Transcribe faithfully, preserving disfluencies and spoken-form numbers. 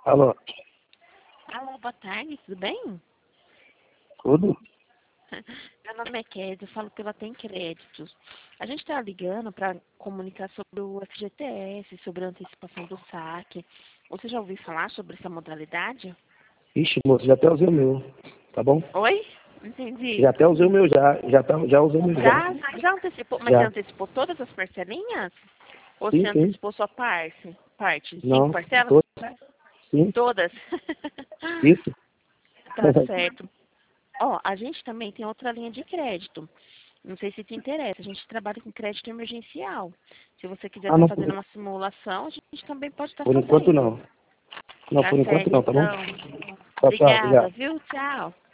Alô, Alô, boa tarde, tudo bem? tudo? Meu nome é Kézia, eu falo pela Tem Créditos. A gente está ligando para comunicar sobre o F G T S, sobre a antecipação do saque. Você já ouviu falar sobre essa modalidade? Ixi, moço, já até usei o meu, tá bom? Oi? Entendi. Já até usei o meu já, já, tá, já usei o meu já. Já? Já antecipou? Mas você Já. antecipou todas as parcelinhas? Ou Sim, você sim. antecipou só parte? Parte? Cinco Não, parcelas? tô, sim, Todas? isso. Tá certo. Ó, a gente também tem outra linha de crédito. Não sei se te interessa. A gente trabalha com crédito emergencial. Se você quiser Ah, estar não, fazendo por, uma simulação, a gente também pode estar por enquanto fazendo. não. Não, Tá por enquanto certo, não, tá bom? então. Tchau, tchau, Obrigada, obrigado. viu? Tchau.